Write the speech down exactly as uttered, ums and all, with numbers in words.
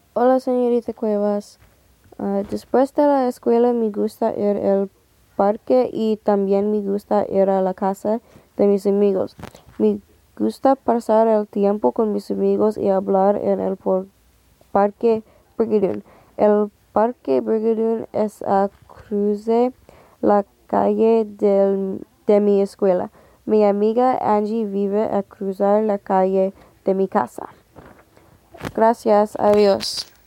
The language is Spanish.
Hola, señorita Cuevas. Ah, después de la escuela me gusta ir al parque y también me gusta ir a la casa de mis amigos. Me gusta pasar el tiempo con mis amigos y hablar en el por- parque Brigadoon. El parque Brigadoon es a cruce la calle del- de mi escuela. Mi amiga Angie vive a cruzar la calle de mi casa. Gracias, adiós.